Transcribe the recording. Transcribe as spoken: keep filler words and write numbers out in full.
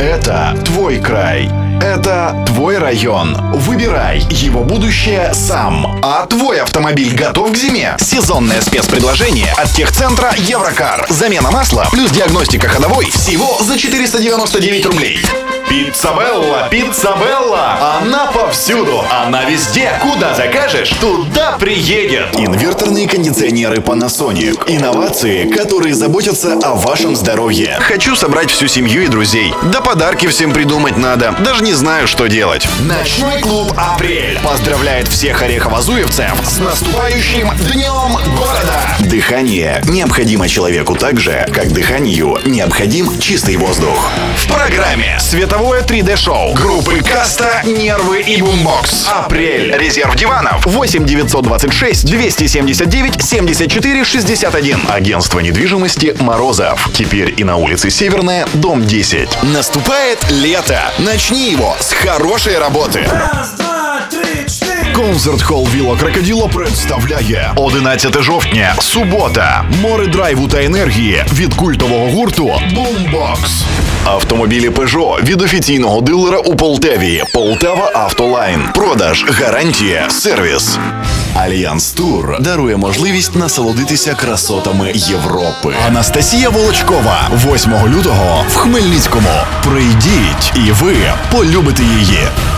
Это твой край. Это твой район. Выбирай его будущее сам. А твой автомобиль готов к зиме? Сезонное спецпредложение от техцентра Еврокар. Замена масла плюс диагностика ходовой всего за четыреста девяносто девять рублей. Пицца Белла, Пицца Белла. Она повсюду, она везде. Куда закажешь, туда приедет. Инверторные кондиционеры Panasonic. Инновации, которые заботятся о вашем здоровье. Хочу собрать всю семью и друзей. Да подарки всем придумать надо. Даже не знаю, что делать. Ночной клуб «Апрель» поздравляет всех орехово-зуевцев с наступающим Днем города. Дыхание необходимо человеку так же, как дыханию необходим чистый воздух. В программе световое три дэ-шоу группы Каста, Нервы и Бумбокс. Апрель. Резерв диванов восемь девятьсот двадцать шесть двести семьдесят девять семьдесят четыре шестьдесят один. Агентство недвижимости Морозов. Теперь и на улице Северная, дом десять. Наступает лето. Начни его з хорошої роботи. Раз, два, три, чотири. Концерт-хол Віла Крокоділо представляє одинадцяте жовтня, субота. Море драйву та енергії від культового гурту Boombox. Автомобілі Peugeot від офіційного дилера у Полтаві. Полтава Автолайн. Продаж, гарантія, сервіс. Альянс Тур дарує можливість насолодитися красотами Європи. Анастасія Волочкова восьмого лютого в Хмельницькому. Прийдіть, і ви полюбите її.